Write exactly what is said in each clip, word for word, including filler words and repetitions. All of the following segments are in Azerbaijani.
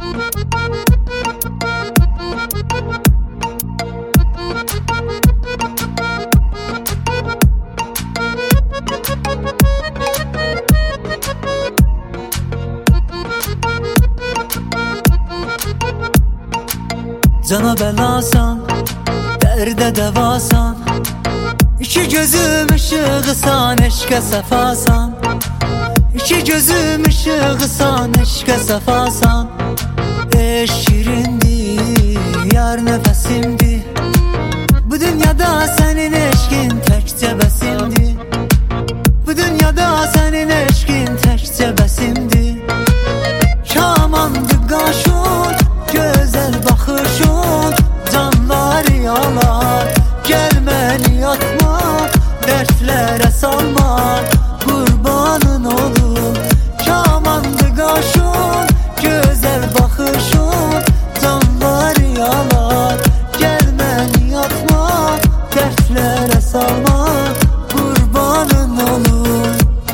Cana belasan, dərdə dəvasan, İki gözüm ışığısan, eşqə səfasan. İki gözüm ışığısan, eşqə səfasan. Eş şirindir, yar nəfəsimdir. Bu dünyada sənin eşqin təkcə bəsimdir. Bu dünyada sənin eşqin təkcə bəsimdir. Kamandır qaşın, gözəl baxışın, canları yalar. Gəl məni yatma, dərdlərə salma, qurbanın olum. Kamandır qaşın, gözəl baxışın, canları yalar. Gəl məni yatma, dərdlərə salma, qurbanın olum.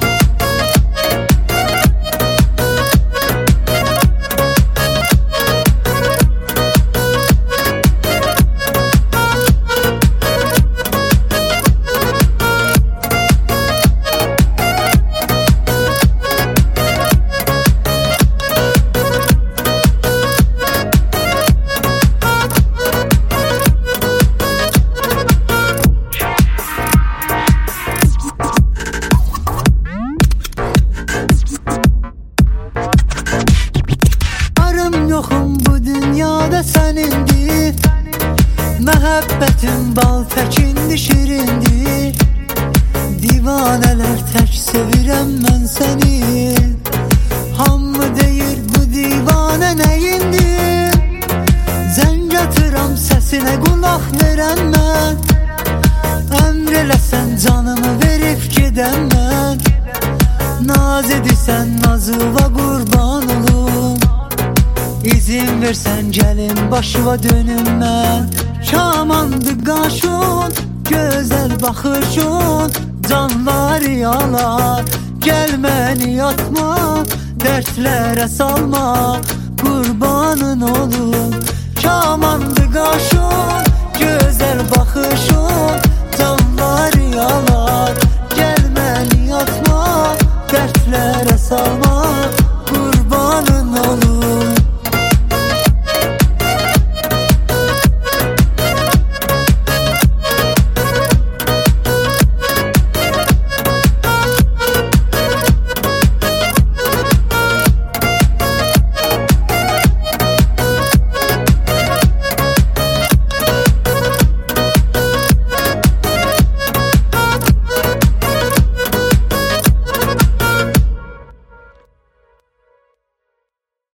Yoxum bu dünyada sənindir. Məhəbbətin bal təkindir, şirindir. Divanələr tək sevirəm mən səni. Hamı deyir bu divanə nəyindir. Zəng atıram səsinə qulaq verəm mən. Əmr eləsən canımı verib gedəm mən. Naz edirsən nazıva qurban olum. İzin versən gəlim başıva dönüm mən. Kamandır qaşın, gözəl baxışın, canları yalar. Gəl məni yatma, dərdlərə salma, qurbanın olum. Kamandır qaşın, gözəl baxışın, canları yalar. Gəl məni yatma, dərdlərə salma.